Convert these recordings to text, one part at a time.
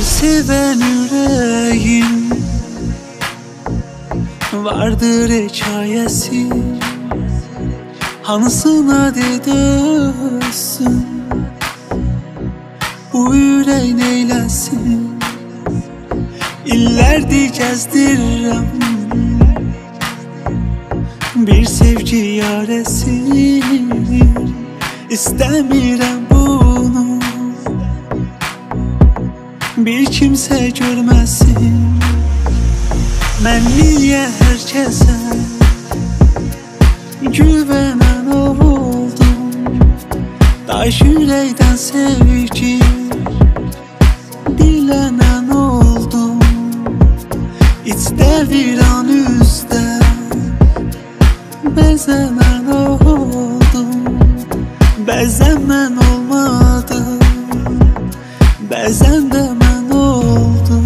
seven yüreğim vardır hikayesi, hanısına dedössün bu yüreğin eylesin. İllerdir gezdirirəm bir sevgi yaresi, İstəmirəm bunu bir kimsə görməsin. Mən niyə hər kəsə güvənən oldum? Daş ürəkdən sevgi dilənən oldum. İçdə viran üzdə bəzənən oldum. Bəzən mən olmadım, bəzən də mən oldum.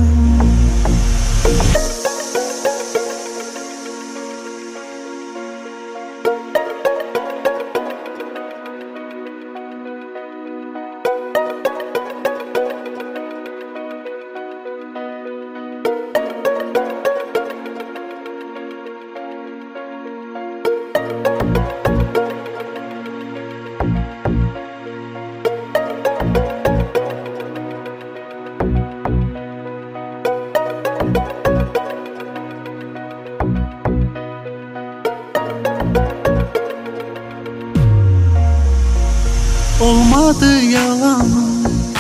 Olmadı yalanım,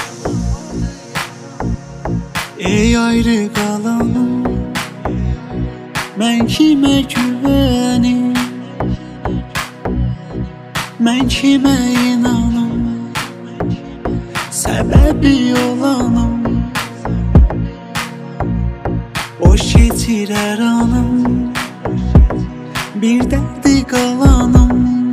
ey ayrı qalanım. Mən kimə güvənim, mən kimə inanım, səbəbi olanım. Boş keçir hər anım, bir dərdi qalanım,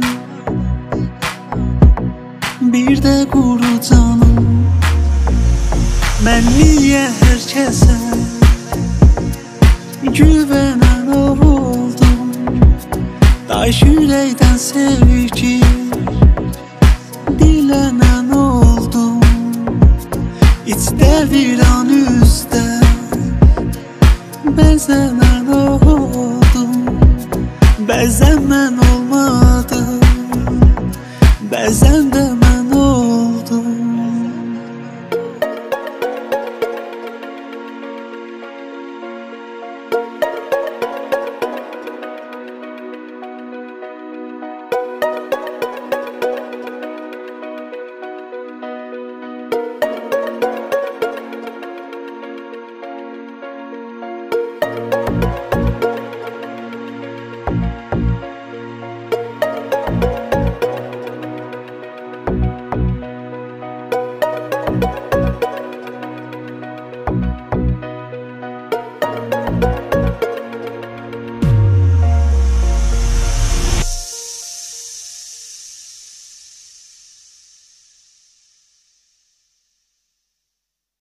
bir də quru canım. Mən niyə hər kəsə güvənən oldum? Daş ürəkdən sevgi dilənən oldum. İçdə viran üzdə bəzənən oldum. Bəzən mən